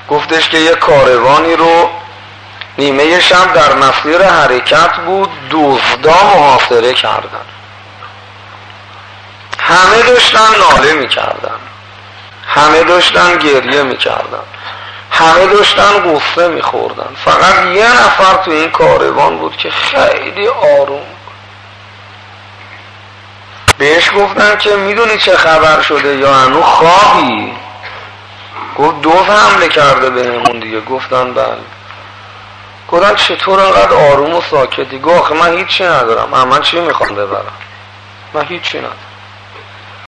گفتش که یه کاروانی رو نیمه شب در مسیر حرکت بود، دزدا محاصره کردن. همه داشتن ناله میکردن، همه داشتن گریه میکردن، همه داشتن غصه میخوردن. فقط یه نفر تو این کاروان بود که خیلی آروم. بهش گفتن که میدونی چه خبر شده یا هنو خوابی؟ گفت دوز حمله کرده بهمون دیگه. گفتن بله. گفتن چطور انقدر آروم و ساکتی؟ گفت آخه من هیچی ندارم. من چی میخوام ببرم؟ من هیچی ندارم.